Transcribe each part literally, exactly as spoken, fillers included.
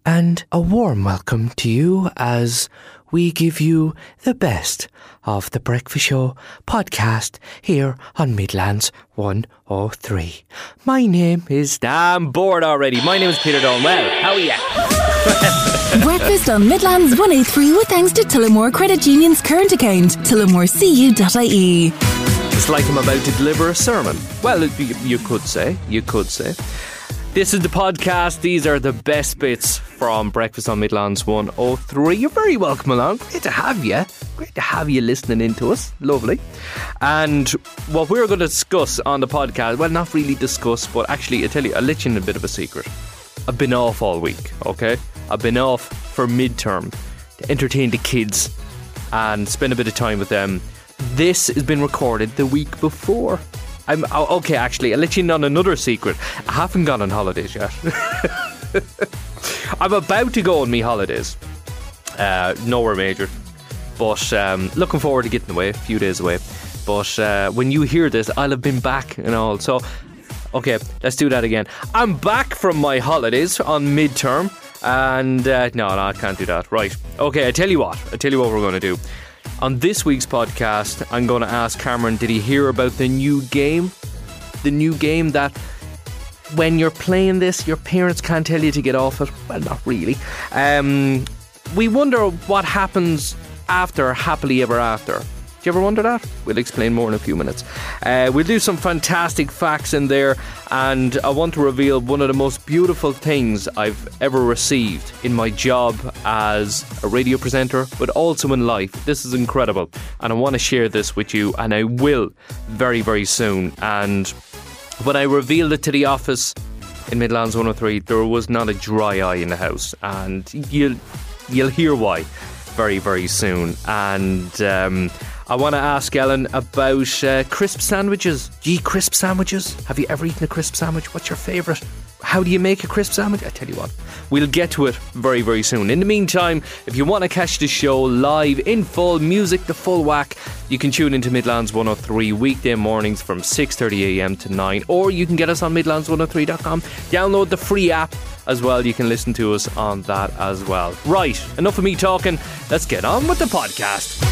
and a warm welcome to you as we give you the best of the Breakfast Show podcast here on Midlands one oh three. My name is... I'm bored already. My name is Peter Dolan. Well, how are you? Breakfast on Midlands one oh three with thanks to Tullamore Credit Union's current account, tullamore c u dot i e. It's like I'm about to deliver a sermon. Well, you, you could say. You could say. This is the podcast. These are the best bits from Breakfast on Midlands one oh three. You're very welcome along. Great to have you. Great to have you listening in to us. Lovely. And what we're going to discuss on the podcast, well, not really discuss, but actually, I tell you, I'll let you in a bit of a secret. I've been off all week, okay? I've been off for midterm to entertain the kids and spend a bit of time with them. This has been recorded the week before. I'm okay, actually, I'll let you in on another secret. I haven't gone on holidays yet. I'm about to go on me holidays. Uh, nowhere major. But um, looking forward to getting away, a few days away. But uh, when you hear this, I'll have been back and all. So, okay, let's do that again. I'm back from my holidays on midterm. And uh, no, no, I can't do that. Right. Okay, I tell you what. I tell you what we're going to do. On this week's podcast, I'm going to ask Cameron, did he hear about the new game? The new game that when you're playing this, your parents can't tell you to get off it. Well, not really. Um, we wonder what happens after Happily Ever After. Do you ever wonder that? We'll explain more in a few minutes. Uh, we'll do some fantastic facts in there, and I want to reveal one of the most beautiful things I've ever received in my job as a radio presenter, but also in life. This is incredible, and I want to share this with you, and I will very, very soon. And when I revealed it to the office in Midlands one oh three, there was not a dry eye in the house, and you'll, you'll hear why very, very soon. And... Um, I want to ask Ellen about uh, crisp sandwiches. Gee, crisp sandwiches. Have you ever eaten a crisp sandwich? What's your favourite? How do you make a crisp sandwich? I tell you what, we'll get to it very, very soon. In the meantime, if you want to catch the show live in full music, the full whack, you can tune into Midlands one oh three weekday mornings from six thirty a m to nine, or you can get us on midlands one oh three dot com. Download the free app as well. You can listen to us on that as well. Right, enough of me talking. Let's get on with the podcast.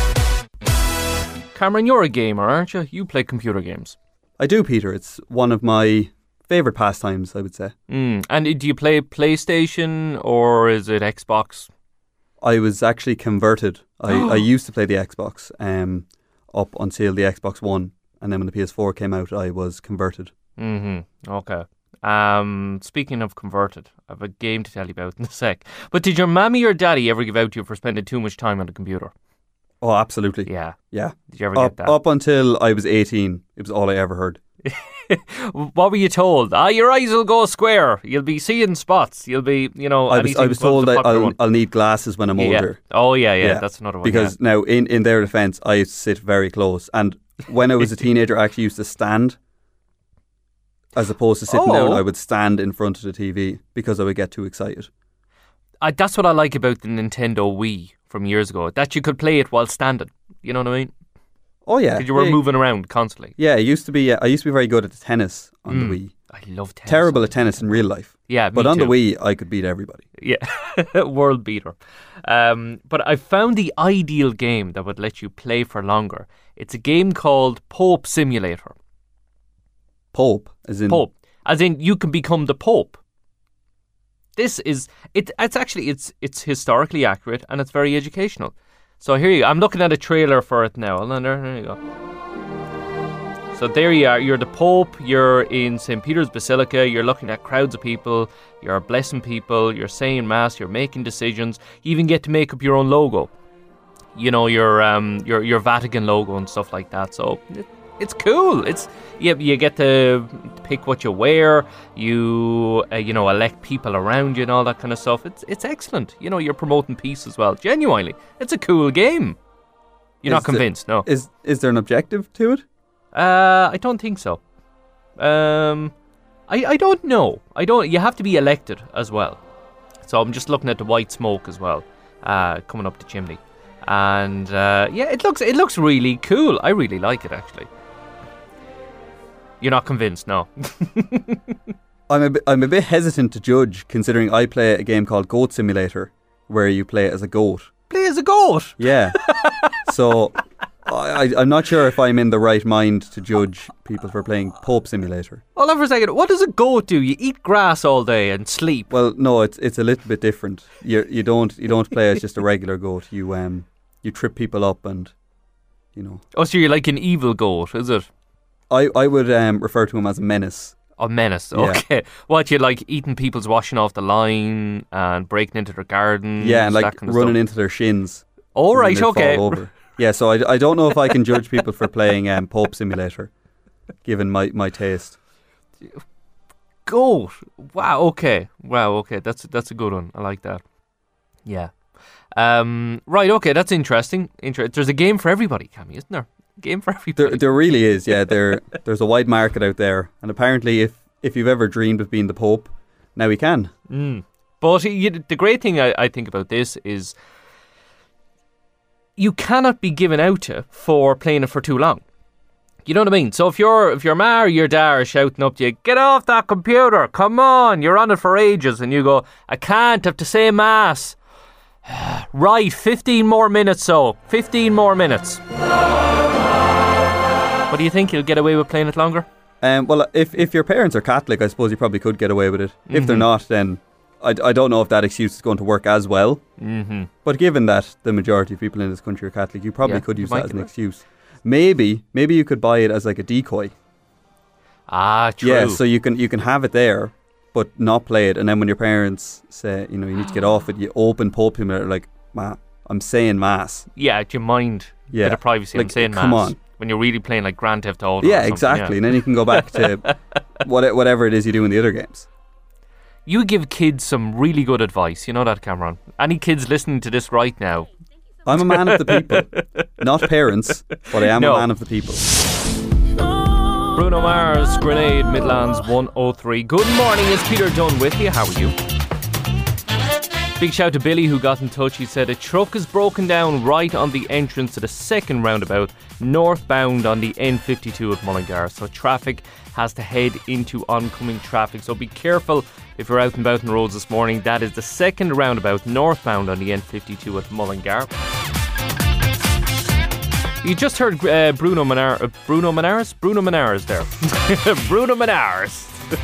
Cameron, you're a gamer, aren't you? You play computer games. I do, Peter. It's one of my favourite pastimes, I would say. Mm. And do you play PlayStation or is it Xbox? I was actually converted. I, I used to play the Xbox um, up until the Xbox One. And then when the P S four came out, I was converted. Mm-hmm. Okay. Um, speaking of converted, I have a game to tell you about in a sec. But did your mammy or daddy ever give out to you for spending too much time on the computer? Oh, absolutely. Yeah. Yeah. Did you ever up, get that? Up until I was eighteen, it was all I ever heard. What were you told? Ah, your eyes will go square. You'll be seeing spots. You'll be, you know... I was, I was told that I'll, I'll need glasses when I'm yeah. older. Oh, yeah, yeah, yeah. That's another one. Because yeah. now, in, in their defence, I used to sit very close. And when I was a teenager, I actually used to stand. As opposed to sitting oh. down, I would stand in front of the T V because I would get too excited. I, that's what I like about the Nintendo Wii from years ago. That you could play it while standing. You know what I mean? Oh yeah, because you were yeah. moving around constantly. Yeah, I used to be. Uh, I used to be very good at the tennis on mm. the Wii. I love tennis. Terrible at tennis in real life. Yeah, but me on too. the Wii, I could beat everybody. Yeah, world beater. Um, but I found the ideal game that would let you play for longer. It's a game called Pope Simulator. Pope, as in Pope, as in you can become the Pope. This is it. It's actually it's it's historically accurate and it's very educational. So here you go. I'm looking at a trailer for it now. Hold on, there, there you go. So there you are. You're the Pope. You're in Saint Peter's Basilica. You're looking at crowds of people. You're blessing people. You're saying mass. You're making decisions. You even get to make up your own logo. You know, your um your your Vatican logo and stuff like that. So it, it's cool. It's you, you get to pick what you wear. You uh, you know elect people around you and all that kind of stuff. It's it's excellent. You know, you're promoting peace as well. Genuinely, it's a cool game. You're is not convinced, there, no? Is is there an objective to it? Uh, I don't think so. Um, I I don't know. I don't. You have to be elected as well. So I'm just looking at the white smoke as well, uh, coming up the chimney, and uh, yeah, it looks it looks really cool. I really like it actually. You're not convinced, no? I'm a bit, I'm a bit hesitant to judge, considering I play a game called Goat Simulator, where you play as a goat. Play as a goat? Yeah. So I, I'm not sure if I'm in the right mind to judge people for playing Pope Simulator. Hold on for a second. What does a goat do? You eat grass all day and sleep. Well, no, it's it's a little bit different. You you don't you don't play as just a regular goat. You um you trip people up and, you know. Oh, so you're like an evil goat, is it? I, I would um, refer to him as a menace. A menace, Yeah. okay. What, you like eating people's washing off the line and breaking into their gardens? Yeah, and like that kind of running stuff? into their shins. All and right, they'd okay. fall over. Yeah, so I, I don't know if I can judge people for playing um, Pope Simulator, given my, my taste. Goat. Wow, okay. Wow, okay. That's that's a good one. I like that. Yeah. Um, right, okay, that's interesting. Inter- There's a game for everybody, Cammy, isn't there? Game for everybody. There, there really is, yeah. There, there's a wide market out there, and apparently, if, if you've ever dreamed of being the Pope, now you can. Mm. But you, the great thing I, I think about this is you cannot be given out to for playing it for too long. You know what I mean? So if your if your ma or your dad are shouting up to you, get off that computer, come on, you're on it for ages, and you go, I can't, I have to say mass. Right, fifteen more minutes so. fifteen more minutes. What do you think? You'll get away with playing it longer? Um, well, if if your parents are Catholic, I suppose you probably could get away with it. Mm-hmm. If they're not, then I, I don't know if that excuse is going to work as well. Mm-hmm. But given that the majority of people in this country are Catholic, you probably Yeah, could you use might that as get an away. excuse. Maybe maybe you could buy it as like a decoy. Ah, true. Yeah, so you can you can have it there, but not play it. And then when your parents say, you know, you need to get off it, you open Pope Simulator like, ma, I'm saying mass. Yeah, do you mind Yeah. a bit of privacy? I'm Like, saying come mass. on. When you're really playing like Grand Theft Auto. or Yeah, something, exactly. yeah. And then you can go back to what, whatever it is you do in the other games. You give kids some really good advice. You know that, Cameron? Any kids listening to this right now? I'm a man of the people. Not parents, but I am No. a man of the people. Bruno Mars, Grenade, Midlands one oh three. Good morning, it's Peter Dunn with you. How are you? Big shout to Billy who got in touch. He said a truck is broken down right on the entrance to the second roundabout, northbound on the N fifty-two at Mullingar. So traffic has to head into oncoming traffic. So be careful if you're out and about on the roads this morning. That is the second roundabout, northbound on the N fifty-two at Mullingar. You just heard uh, Bruno Manar, uh, Bruno Manaras, Bruno Manaras there, Bruno Manaras.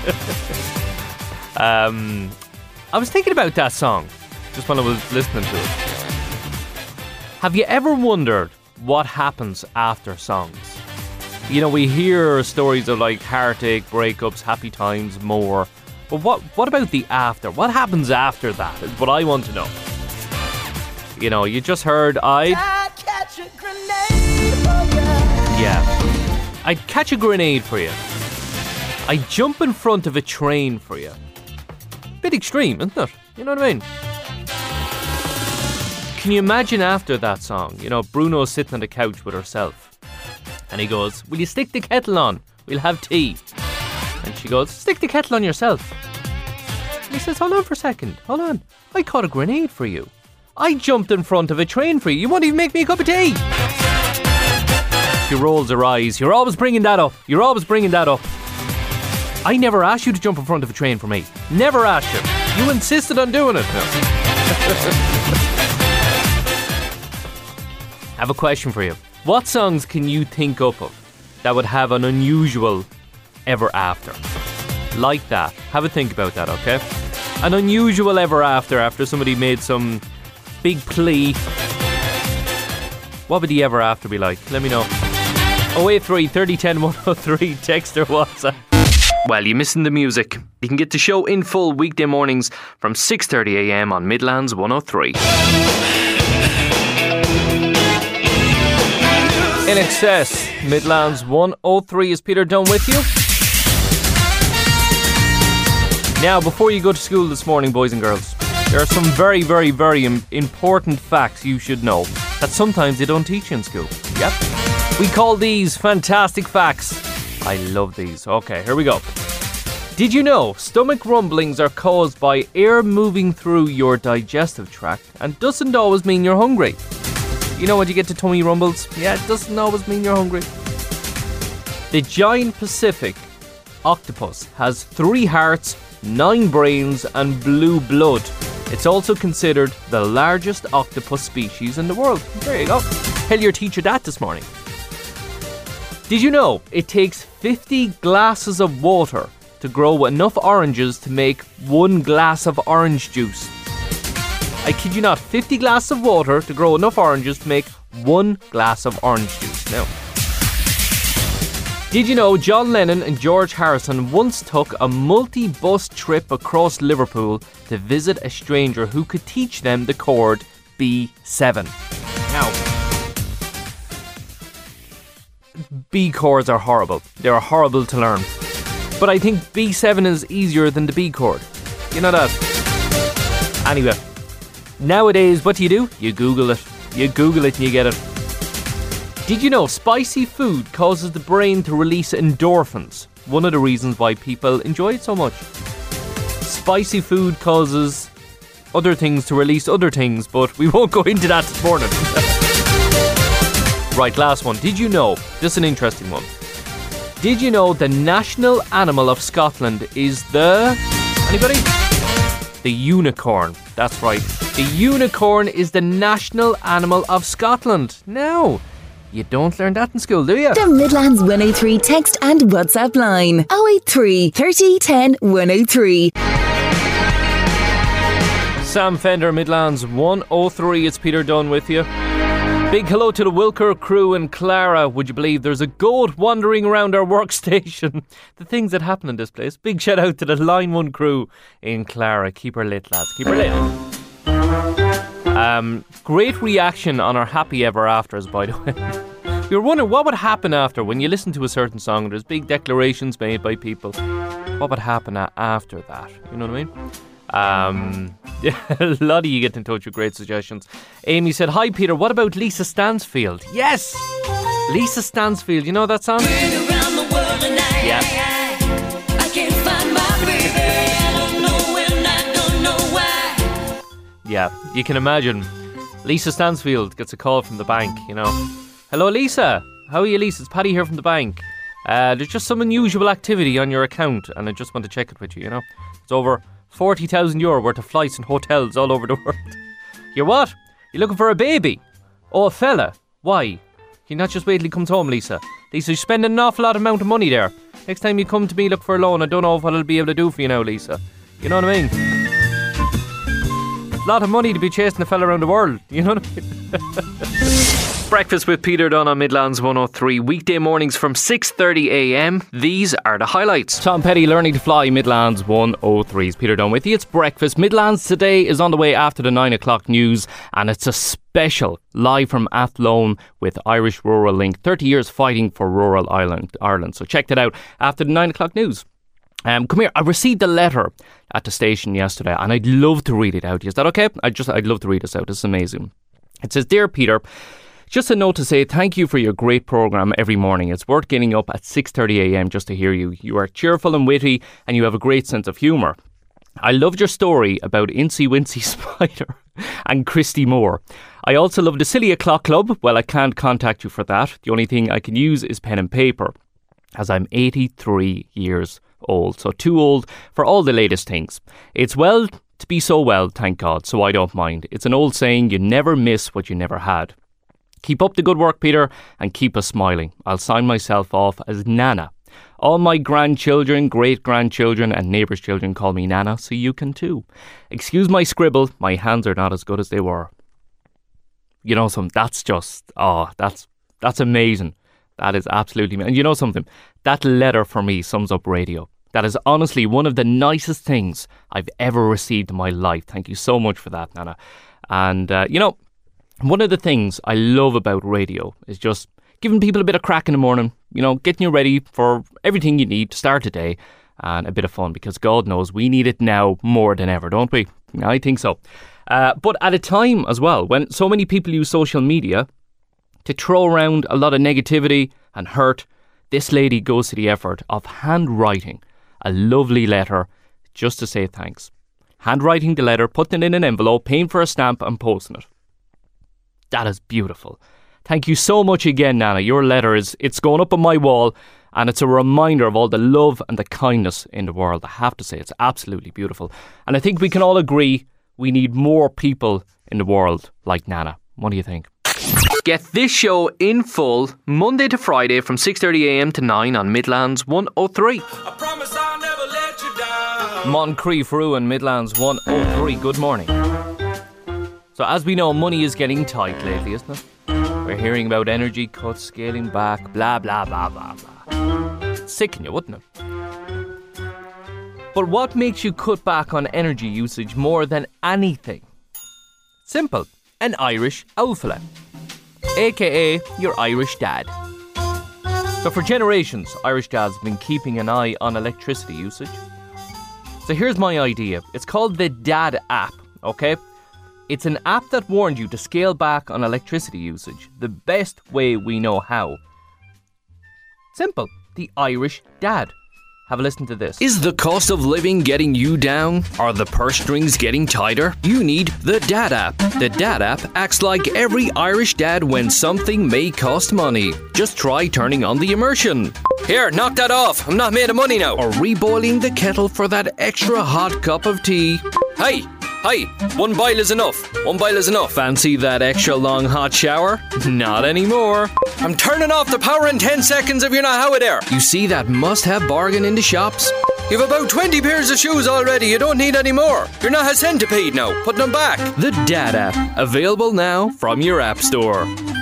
um, I was thinking about that song just when I was listening to it. Have you ever wondered what happens after songs? You know, we hear stories of like heartache, breakups, happy times, more. But what what about the after? What happens after that is what I want to know. You know, you just heard I'd... I'd catch a grenade for ya. Yeah. I'd catch a grenade for you. I'd jump in front of a train for you. Bit extreme, isn't it? You know what I mean? Can you imagine after that song, you know, Bruno's sitting on the couch with herself and he goes, will you stick the kettle on? We'll have tea. And she goes, stick the kettle on yourself. And he says, hold on for a second. Hold on. I caught a grenade for you. I jumped in front of a train for you. You won't even make me a cup of tea. She rolls her eyes. You're always bringing that up. You're always bringing that up. I never asked you to jump in front of a train for me. Never asked you. You insisted on doing it. I have a question for you. What songs can you think up of that would have an unusual ever after? Like that. Have a think about that, okay? An unusual ever after after somebody made some big plea. What would the ever after be like? Let me know. oh eight three, thirty ten, one oh three. Text or WhatsApp. Well, you're missing the music. You can get the show in full weekday mornings from six thirty a m on Midlands one oh three. In excess, Midlands one oh three is Peter Dunn with you. Now, before you go to school this morning, boys and girls, there are some very, very, very im- important facts you should know that sometimes they don't teach you in school. Yep. We call these fantastic facts. I love these. Okay, here we go. Did you know stomach rumblings are caused by air moving through your digestive tract and doesn't always mean you're hungry? You know when you get to tummy rumbles? Yeah, it doesn't always mean you're hungry. The giant Pacific octopus has three hearts, nine brains and blue blood. It's also considered the largest octopus species in the world. There you go. Tell your teacher that this morning. Did you know it takes fifty glasses of water to grow enough oranges to make one glass of orange juice? I kid you not, fifty glasses of water to grow enough oranges to make one glass of orange juice. Now, did you know John Lennon and George Harrison once took a multi-bus trip across Liverpool to visit a stranger who could teach them the chord B seven? Now, B chords are horrible. They're horrible to learn. But I think B seven is easier than the B chord. You know that? Anyway, nowadays, what do you do? You Google it. You Google it and you get it. Did you know spicy food causes the brain to release endorphins? One of the reasons why people enjoy it so much. Spicy food causes other things to release other things, but we won't go into that this morning. Right, last one. Did you know, this is an interesting one. Did you know the national animal of Scotland is the... Anybody? The unicorn. That's right. The unicorn is the national animal of Scotland. Now, you don't learn that in school, do you? The Midlands one oh three text and WhatsApp line oh eight three, thirty, ten, one oh three. Sam Fender, Midlands one oh three. It's Peter Dunn with you. Big hello to the Wilker crew in Clara. Would you believe there's a goat wandering around our workstation? The things that happen in this place. Big shout out to the Line one crew in Clara. Keep her lit, lads. Keep her lit. Um, great reaction on our Happy Ever Afters, by the way. We were wondering what would happen after when you listen to a certain song and there's big declarations made by people. What would happen after that? You know what I mean? Um, a lot of you get in touch with great suggestions. Amy said, hi Peter, what about Lisa Stansfield? Yes! Lisa Stansfield, you know that song? Yeah. I can't find my baby. I don't know when, I don't know why. Yeah, you can imagine Lisa Stansfield gets a call from the bank, you know. Hello Lisa, how are you Lisa? It's Paddy here from the bank. Uh, there's just some unusual activity on your account and I just want to check it with you, you know. It's over forty thousand euro worth of flights and hotels all over the world. You're what? You're looking for a baby? Oh, a fella? Why? Can you not just wait till he comes home, Lisa? Lisa, you're spending an awful lot of amount of money there. Next time you come to me look for a loan, I don't know what I'll be able to do for you now, Lisa. You know what I mean? A lot of money to be chasing a fella around the world. You know what I mean? Breakfast with Peter Dunn on Midlands one oh three. Weekday mornings from six thirty a m. These are the highlights. Tom Petty, Learning to Fly, Midlands one oh three. Peter Dunn with you. It's breakfast. Midlands today is on the way after the nine o'clock news, and it's a special live from Athlone with Irish Rural Link. thirty years fighting for rural Ireland. Ireland. So check that out after the nine o'clock news. Um, come here. I received a letter at the station yesterday, and I'd love to read it out. Is that okay? I just, I'd love to read this out. It's amazing. It says, Dear Peter, just a note to say thank you for your great programme every morning. It's worth getting up at six thirty a m just to hear you. You are cheerful and witty and you have a great sense of humour. I loved your story about Incy Wincy Spider and Christy Moore. I also love the Silly O'Clock Club. Well, I can't contact you for that. The only thing I can use is pen and paper, as I'm eighty-three years old, so too old for all the latest things. It's well to be so well, thank God, so I don't mind. It's an old saying, you never miss what you never had. Keep up the good work, Peter, and keep us smiling. I'll sign myself off as Nana. All my grandchildren, great-grandchildren and neighbours' children call me Nana, so you can too. Excuse my scribble, my hands are not as good as they were. You know something, that's just, oh, that's that's amazing. That is absolutely amazing. And you know something, that letter for me sums up radio. That is honestly one of the nicest things I've ever received in my life. Thank you so much for that, Nana. And, uh, you know, one of the things I love about radio is just giving people a bit of crack in the morning, you know, getting you ready for everything you need to start the day and a bit of fun, because God knows we need it now more than ever, don't we? I think so. Uh, but at a time as well when so many people use social media to throw around a lot of negativity and hurt, this lady goes to the effort of handwriting a lovely letter just to say thanks. Handwriting the letter, putting it in an envelope, paying for a stamp and posting it. That is beautiful. Thank you so much again, Nana. Your letter is, it's going up on my wall And it's a reminder of all the love and the kindness in the world. I have to say, it's absolutely beautiful. And I think we can all agree we need more people in the world like Nana. What do you think? Get this show in full Monday to Friday from six thirty a m to nine on Midlands one oh three. I promise I'll never let you down. Moncrief Ruin, Midlands one oh three. Good morning. So as we know, money is getting tight lately, isn't it? We're hearing about energy cuts, scaling back, blah, blah, blah, blah, blah. It'd sicken you, wouldn't it? But what makes you cut back on energy usage more than anything? Simple. An Irish outfit, aka your Irish dad. So for generations, Irish dads have been keeping an eye on electricity usage. So here's my idea. It's called the Dad app, okay? It's an app that warns you to scale back on electricity usage the best way we know how. Simple. The Irish Dad. Have a listen to this. Is the cost of living getting you down? Are the purse strings getting tighter? You need the Dad app. The Dad app acts like every Irish dad when something may cost money. Just try turning on the immersion. Here, knock that off. I'm not made of money now. Or reboiling the kettle for that extra hot cup of tea. Hey! Hi, one boil is enough. One boil is enough. Fancy that extra long hot shower? Not anymore. I'm turning off the power in ten seconds if you're not out of there. You see that must-have bargain in the shops? You've about twenty pairs of shoes already. You don't need any more. You're not a centipede now. Put them back. The Dad app. Available now from your app store.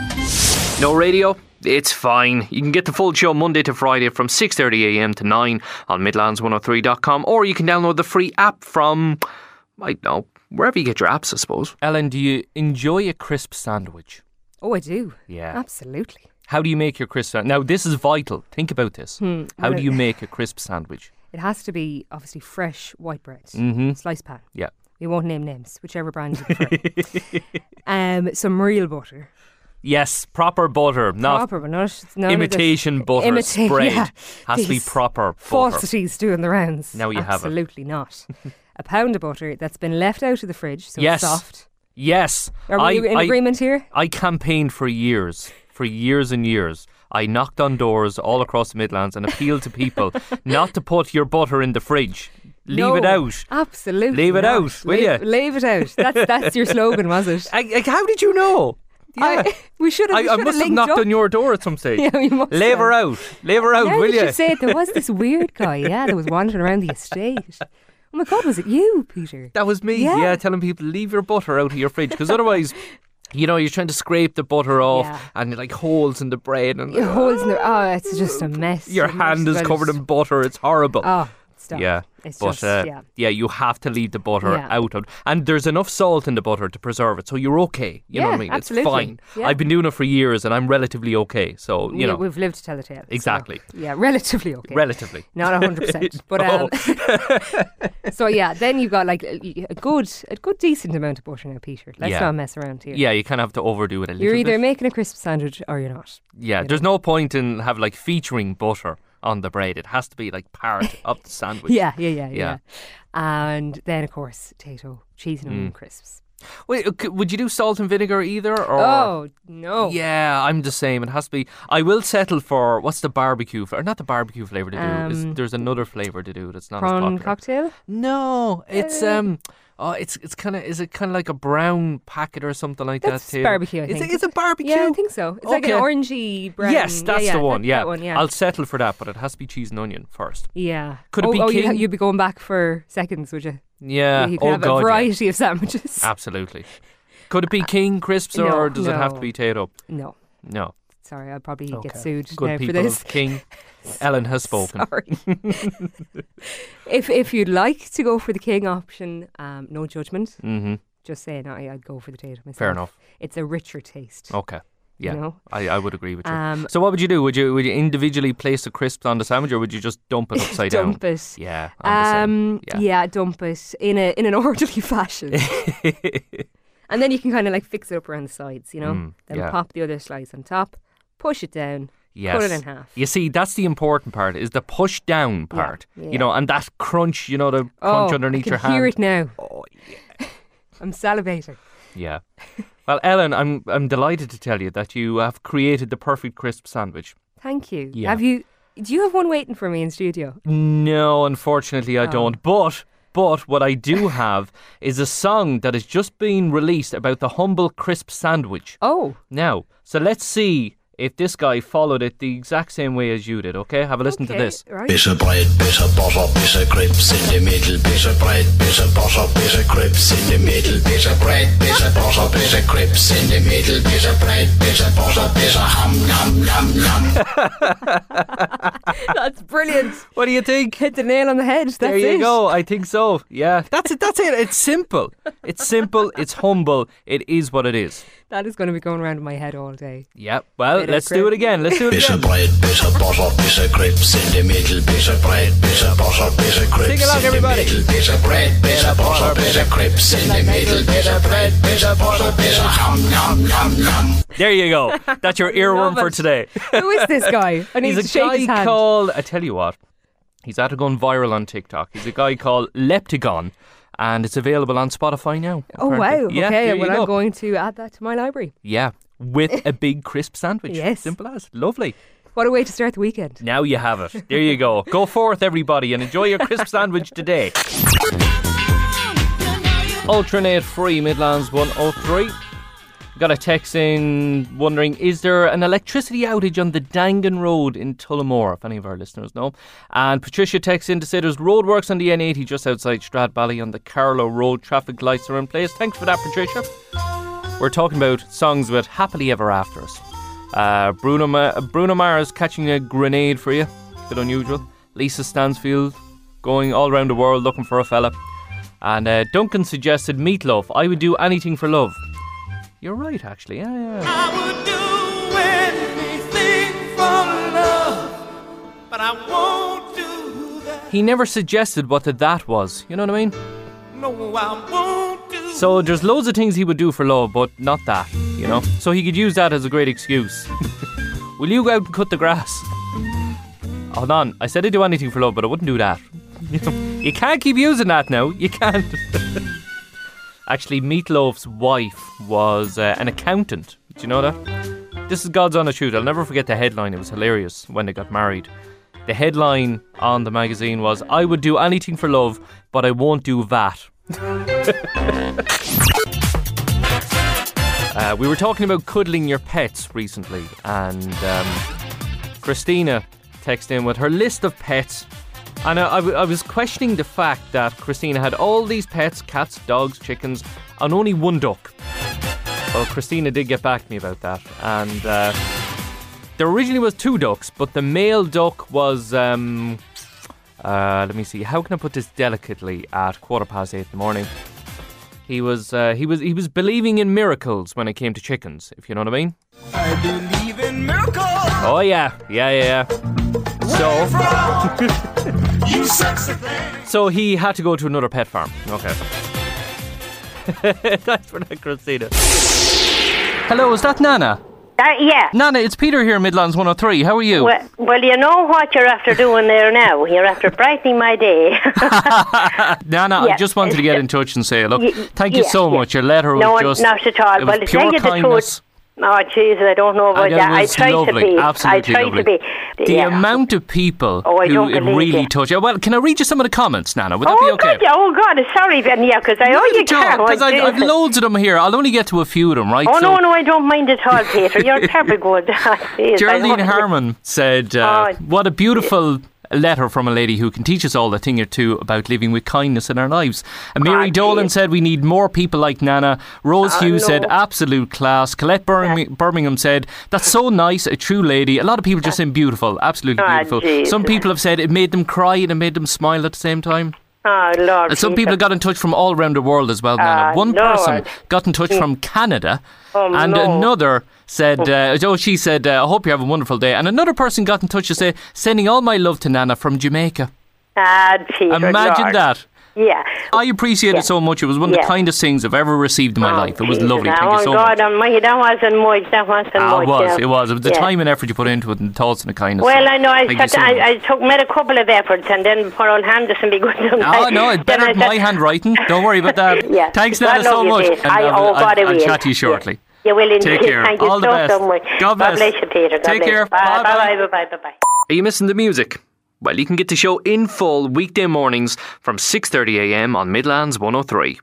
No radio? It's fine. You can get the full show Monday to Friday from six thirty a m to nine on midlands one oh three dot com, or you can download the free app from, I don't know, wherever you get your apps, I suppose. Ellen, do you enjoy a crisp sandwich? Oh, I do. Yeah. Absolutely. How do you make your crisp sandwich? Now, this is vital. Think about this. Hmm. How Well, do you make a crisp sandwich? It has to be obviously fresh white bread, Mm-hmm. sliced pan. Yeah. We won't name names, whichever brand you prefer. um, some real butter. Yes, proper butter, not Proper, but not none imitation of this butter imita- spread. yeah. Has to be These proper butter. falsities doing the rounds. Now you have it. Absolutely not. A pound of butter that's been left out of the fridge, so Yes. it's soft. Yes. Are we I, in I, agreement here? I campaigned for years, for years and years. I knocked on doors all across the Midlands and appealed to people not to put your butter in the fridge. Leave No, it out. Absolutely. Leave it not. out, will leave, ya? Leave it out. That's that's your slogan, was it? I, I, how did you know? Yeah. I, we should have. I, I must have knocked up. on your door at some stage. Yeah, we must Leave have. her out. Leave her out, Now will that you? you say it, there was this weird guy, yeah, that was wandering around the estate. Oh my God, was it you, Peter? That was me, Yeah. yeah, telling people leave your butter out of your fridge because otherwise, you know, you're trying to scrape the butter off Yeah. and you're like holes in the bread and Your holes in there. Oh, it's just a mess. your You might hand as is well covered just- in butter. It's horrible. Oh, stop. Yeah, It's but just, uh, yeah. yeah, you have to leave the butter Yeah. out of, and there's enough salt in the butter to preserve it, so you're okay. You know Yeah, what I mean? absolutely. It's fine. Yeah. I've been doing it for years, and I'm relatively okay. So you We- know, We've lived to tell the tale. so, Exactly. yeah, relatively okay. relatively. Not one hundred percent. But No. um, so yeah, then you've got like a a good, a good decent amount of butter now, Peter. Let's Yeah. not mess around here. Yeah, you kind of have to overdo it a little You're either bit. making a crisp sandwich or you're not. Yeah, you there's no point in have like featuring butter on the bread. It has to be like part of the sandwich. Yeah, yeah, yeah, yeah. Yeah. And then of course, potato, cheese and onion Mm. crisps. Wait, okay, would you do salt and vinegar either? Or Oh no. yeah, I'm the same. It has to be. I will settle for what's the barbecue flavor? Not the barbecue flavor to do. It's, Um, there's another flavor to do that's not as Prawn popular. cocktail. No, it's Uh, um. Oh, it's it's kind of is it kind of like a brown packet or something like That's that? Too? barbecue, I Is think. it, is it barbecue? Yeah, I think so. It's like an Okay. orangey brown. Yes, yeah, that's yeah, the that- one. Yeah. that one, yeah. I'll settle for that, but it has to be cheese and onion first. Yeah. Could it oh, be oh, you'd, king? you'd be going back for seconds, would you? Yeah. You could oh have God. a yeah. variety of sandwiches. Absolutely. Could it be king crisps no, or does it have to no. be Tato? No, No. sorry, I'll probably Okay. get sued Good now for people this. of King. Ellen has spoken. Sorry. if if you'd like to go for the king option, um, no judgment. Mm-hmm. Just saying, I, I'd go for the potato myself. Fair enough. It's a richer taste. Okay. Yeah. You know? I, I would agree with you. Um, So what would you do? Would you would you individually place the crisps on the sandwich, or would you just dump it upside down? dump it. Yeah, I'm the Um, same. yeah. dump it in a in an orderly fashion, and then you can kind of like fix it up around the sides, you know. Mm, then yeah. pop the other slice on top, push it down, Yes. cut it in half. You see, that's the important part, is the push down Yeah, part. yeah. You know, and that crunch, you know, the crunch oh, underneath I can your hand. hear it now. Oh, yeah. I'm salivating. Yeah. Well, Ellen, I'm I'm delighted to tell you that you have created the perfect crisp sandwich. Thank you. Yeah. Have you Do you have one waiting for me in studio? No, unfortunately, I Oh. don't. But but what I do have is a song that has just been released about the humble crisp sandwich. Oh, Now, so let's see if this guy followed it the exact same way as you did. Okay, have a listen okay, to this. Right. Bit of bread, bit of butter, bit of crisps in the middle. Bit of bread, bit of butter, bit of crisps in the middle. Bit of bread, bit of butter, bit of crisps in the middle. Bit of bread, bit of butter, bit of ham, yum, yum, yum. That's brilliant. What do you think? Hit the nail on the head. That's There you it. go. I think so. Yeah, that's it. That's it. It's simple. It's simple. It's humble. It is what it is. That is going to be going around in my head all day. Yeah. Well, Bit of let's do crisp. it again. Let's do it Bit again. of bread, bit of butter, bit of crisps in the middle. Bit of bread, bit of butter, bit of crisps Sing along, in the everybody. middle. Bit of bread, bit of butter, bit of crisps in the middle. Bit of bread, bit of butter, bit of ham, yum, yum, yum. There you go. That's your earworm Love for it. today. Who is this guy? I need He's to a shake guy his hand. called, I tell you what, he's after going viral on TikTok. He's a guy called Leptagon, and it's available on Spotify now. Oh, wow. apparently. Yeah, okay, there you well, go. I'm going to add that to my library. Yeah, with a big crisp sandwich. Yes. Simple as. Lovely. What a way to start the weekend. Now you have it. There you go. Go forth, everybody, and enjoy your crisp sandwich today. Ultranet free, Midlands one oh three. Got a text in wondering, is there an electricity outage on the Dangan Road in Tullamore, if any of our listeners know? And Patricia texts in to say there's roadworks on the N eighty just outside Stradbally on the Carlow Road. Traffic lights are in place. Thanks for that, Patricia. We're talking about songs with happily ever afters. Uh, Bruno, Ma- Bruno Mars catching a grenade for you. A bit unusual. Lisa Stansfield going all around the world looking for a fella. And uh, Duncan suggested Meatloaf. I would do anything for love. You're right, actually. Yeah, yeah. I would do anything for love, but I won't do that. He never suggested what the that was. You know what I mean? No, I won't do So there's loads of things he would do for love, but not that, you know? So he could use that as a great excuse. Will you go out and cut the grass? Hold on. I said I'd do anything for love, but I wouldn't do that. You know, you can't keep using that now. You can't. Actually, Meatloaf's wife was uh, an accountant. Do you know that? This is God's Honest Truth. I'll never forget the headline. It was hilarious when they got married. The headline on the magazine was, I would do anything for love, but I won't do that. uh, we were talking about cuddling your pets recently, and um, Christina texted in with her list of pets. And I, I, w- I was questioning the fact that Christina had all these pets, cats, dogs, chickens, and only one duck. Well, Christina did get back to me about that. And uh, there originally was two ducks, but the male duck was, um, uh, let me see, how can I put this delicately, at quarter past eight in the morning. He was, uh, he was, he was believing in miracles when it came to chickens, if you know what I mean. I believe in miracles. Oh yeah, yeah, yeah, yeah. So... You sexy thing. So he had to go to another pet farm. Okay. Thanks for that, Christina. Hello, is that Nana? Uh, yeah. Nana, it's Peter here, Midlands one oh three. How are you? Well, well, you know what you're after doing there now. You're after brightening my day. Nana, I Yeah. just wanted to get in touch and say, look, Y- thank you yeah, so yeah. much. Your letter was No, just... not at all. It Well, was to tell pure you the kindness. truth, oh, Jesus, I don't know about And it that. I was tried lovely, to be. absolutely I tried lovely. to be. The yeah. amount of people Oh, I who don't it believe really you. touched. Well, can I read you some of the comments, Nana? Would that Oh, be okay? God, yeah. Oh, God, sorry, Ben, yeah, because I owe you can. Because Oh, I've, I've Jesus. loads of them here. I'll only get to a few of them, right? Oh, so no, no, I don't mind at all, Peter. You're terribly good. Jeez, I Geraldine don't- Harmon said, uh, Oh. what a beautiful letter from a lady who can teach us all a thing or two about living with kindness in our lives. And Mary Oh, Dolan geez. said we need more people like Nana. Rose Oh, Hughes no. said absolute class. Colette Birmingham, Birmingham said that's so nice, a true lady. A lot of people just saying beautiful, absolutely Oh, beautiful. geez. Some people have said it made them cry and it made them smile at the same time. Oh, Lord. And some Peter. people got in touch from all around the world as well, Nana. Ah, One Lord. person got in touch from Canada, Oh, and no. another said, uh, oh, she said, uh, I hope you have a wonderful day. And another person got in touch to say, sending all my love to Nana from Jamaica. Ah, Peter, Imagine Lord. that. Yeah. I appreciate Yeah. it so much. It was one of Yeah. the kindest things I've ever received in my Oh, life. It was Jesus, lovely. now, Thank you so oh, God, much. Almighty, that wasn't much. That wasn't Ah, much. it was, yeah. it was. It was the Yeah. time and effort you put into it and the thoughts and the kindness. Well, so I know. I, thank you took, so I, much. I took made a couple of efforts, and then poor old Henderson be good. Oh, no, it's Then better I than my said- handwriting. Don't worry about that. Yeah. Thanks, God Nana, so love you, much. Dave. And I, I'll, oh, I'll, God, I I'll will. chat to you Yeah. shortly. You will Take indeed. care. Thank you All the so, best. so much. God bless. bless you, Peter. God Take bless care. you. Bye, Bye-bye. bye, bye, bye, bye, bye. Are you missing the music? Well, you can get the show in full weekday mornings from six thirty a m on Midlands one oh three.